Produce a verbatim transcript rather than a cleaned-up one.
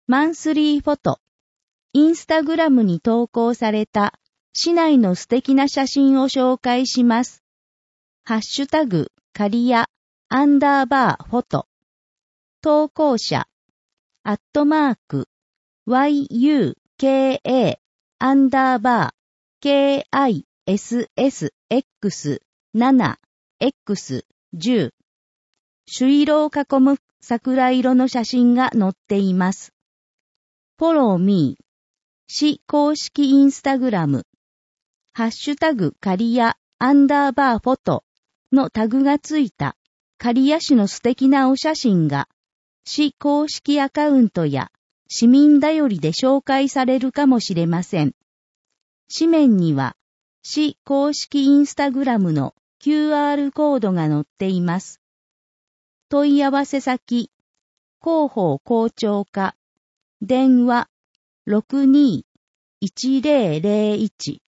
マンスリーフォト。インスタグラムに投稿された市内の素敵な写真を紹介します。ハッシュタグ、カリヤ、アンダーバーフォト。投稿者、アットマーク、ワイユーケーエー、アンダーバー、ケーアイエスエスエックスセブン、エックステン。朱色を囲む桜色の写真が載っています。Follow me。市公式インスタグラム。ハッシュタグカリヤアンダーバーフォトのタグがついたカリヤ市の素敵なお写真が市公式アカウントや市民だよりで紹介されるかもしれません。紙面には市公式インスタグラムの キューアール コードが載っています。問い合わせ先、広報広聴課、電話ろくにーいちぜろぜろいち